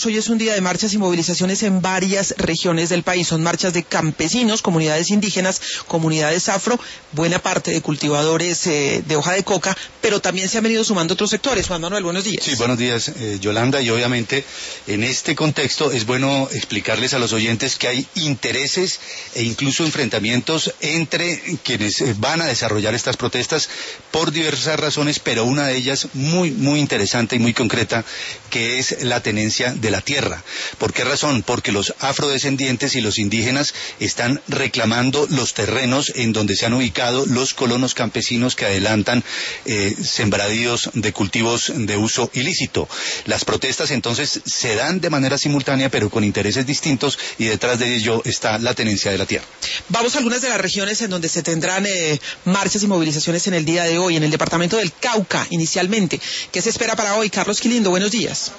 Hoy es un día de marchas y movilizaciones en varias regiones del país. Son marchas de campesinos, comunidades indígenas, comunidades afro, buena parte de cultivadores de hoja de coca, pero también se han venido sumando otros sectores. Juan Manuel, buenos días. Sí, buenos días, Yolanda, y obviamente en este contexto es bueno explicarles a los oyentes que hay intereses e incluso enfrentamientos entre quienes van a desarrollar estas protestas por diversas razones, pero una de ellas muy interesante y muy concreta, que es la tenencia de la tierra. ¿Por qué razón? Porque los afrodescendientes y los indígenas están reclamando los terrenos en donde se han ubicado los colonos campesinos que adelantan sembradíos de cultivos de uso ilícito. Las protestas entonces se dan de manera simultánea, pero con intereses distintos, y detrás de ello está la tenencia de la tierra. Vamos a algunas de las regiones en donde se tendrán marchas y movilizaciones en el día de hoy. En el departamento del Cauca, inicialmente. ¿Qué se espera para hoy? Carlos Quilindo, buenos días.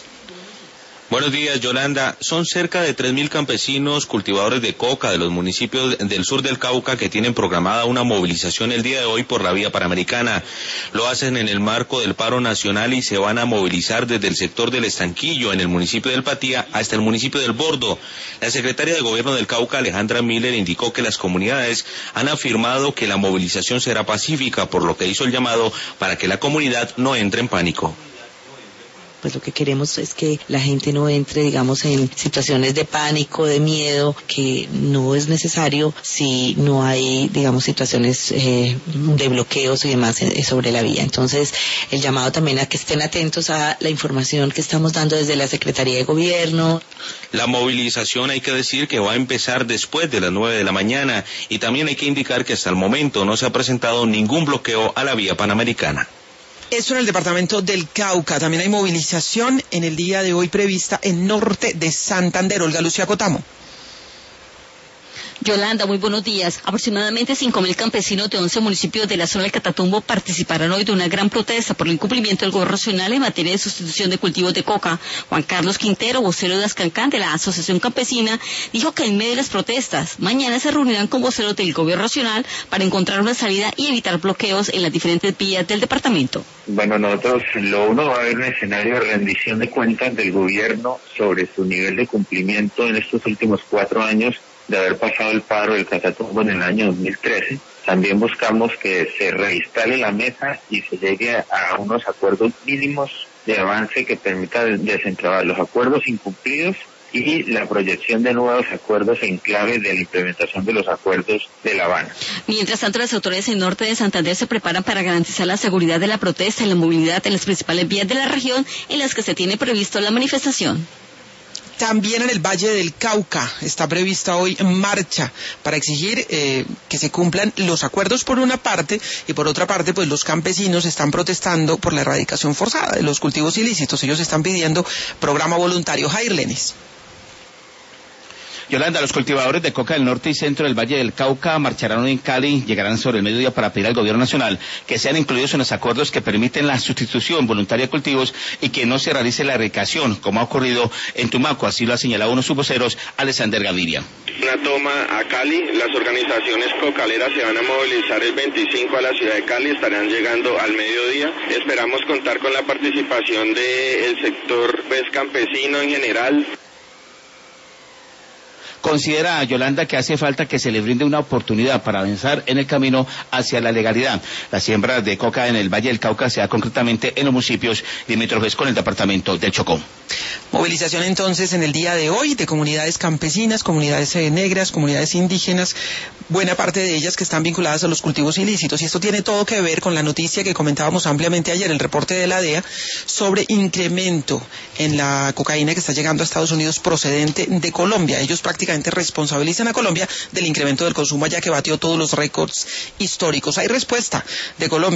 Buenos días, Yolanda. Son cerca de 3.000 campesinos cultivadores de coca de los municipios del sur del Cauca que tienen programada una movilización el día de hoy por la vía panamericana. Lo hacen en el marco del paro nacional y se van a movilizar desde el sector del Estanquillo, en el municipio del Patía, hasta el municipio del Bordo. La secretaria de Gobierno del Cauca, Alejandra Miller, indicó que las comunidades han afirmado que la movilización será pacífica, por lo que hizo el llamado para que la comunidad no entre en pánico. Pues lo que queremos es que la gente no entre, digamos, en situaciones de pánico, de miedo, que no es necesario si no hay, digamos, situaciones de bloqueos y demás sobre la vía. Entonces, el llamado también a que estén atentos a la información que estamos dando desde la Secretaría de Gobierno. La movilización, hay que decir que va a empezar después de las 9 de la mañana, y también hay que indicar que hasta el momento no se ha presentado ningún bloqueo a la vía panamericana. Eso en el departamento del Cauca. También hay movilización en el día de hoy prevista en norte de Santander. Olga Lucía Cotamo. Yolanda, muy buenos días. Aproximadamente 5.000 campesinos de 11 municipios de la zona del Catatumbo participarán hoy de una gran protesta por el incumplimiento del gobierno nacional en materia de sustitución de cultivos de coca. Juan Carlos Quintero, vocero de Ascancán de la Asociación Campesina, dijo que en medio de las protestas, mañana se reunirán con voceros del gobierno nacional para encontrar una salida y evitar bloqueos en las diferentes vías del departamento. Bueno, nosotros lo uno va a haber un escenario de rendición de cuentas del gobierno sobre su nivel de cumplimiento en estos últimos 4 años de haber pasado el paro del Catatumbo en el año 2013. También buscamos que se reinstale la mesa y se llegue a unos acuerdos mínimos de avance que permita desentrabar los acuerdos incumplidos y la proyección de nuevos acuerdos en clave de la implementación de los acuerdos de La Habana. Mientras tanto, las autoridades en norte de Santander se preparan para garantizar la seguridad de la protesta y la movilidad en las principales vías de la región en las que se tiene previsto la manifestación. También en el Valle del Cauca está prevista hoy marcha para exigir que se cumplan los acuerdos por una parte, y por otra parte pues los campesinos están protestando por la erradicación forzada de los cultivos ilícitos. Ellos están pidiendo programa voluntario. Jair Lenis. Yolanda, los cultivadores de coca del norte y centro del Valle del Cauca marcharán hoy en Cali, llegarán sobre el mediodía para pedir al gobierno nacional que sean incluidos en los acuerdos que permiten la sustitución voluntaria de cultivos y que no se realice la erradicación, como ha ocurrido en Tumaco. Así lo ha señalado uno de sus voceros, Alexander Gaviria. Una toma a Cali, las organizaciones cocaleras se van a movilizar el 25 a la ciudad de Cali, estarán llegando al mediodía. Esperamos contar con la participación del sector campesino en general. Considera, Yolanda, que hace falta que se le brinde una oportunidad para avanzar en el camino hacia la legalidad. La siembra de coca en el Valle del Cauca se da concretamente en los municipios limítrofes con el departamento del Chocó. Movilización entonces en el día de hoy de comunidades campesinas, comunidades negras, comunidades indígenas, buena parte de ellas que están vinculadas a los cultivos ilícitos. Y esto tiene todo que ver con la noticia que comentábamos ampliamente ayer, el reporte de la DEA, sobre incremento en la cocaína que está llegando a Estados Unidos procedente de Colombia. Ellos prácticamente responsabilizan a Colombia del incremento del consumo, ya que batió todos los récords históricos. Hay respuesta de Colombia.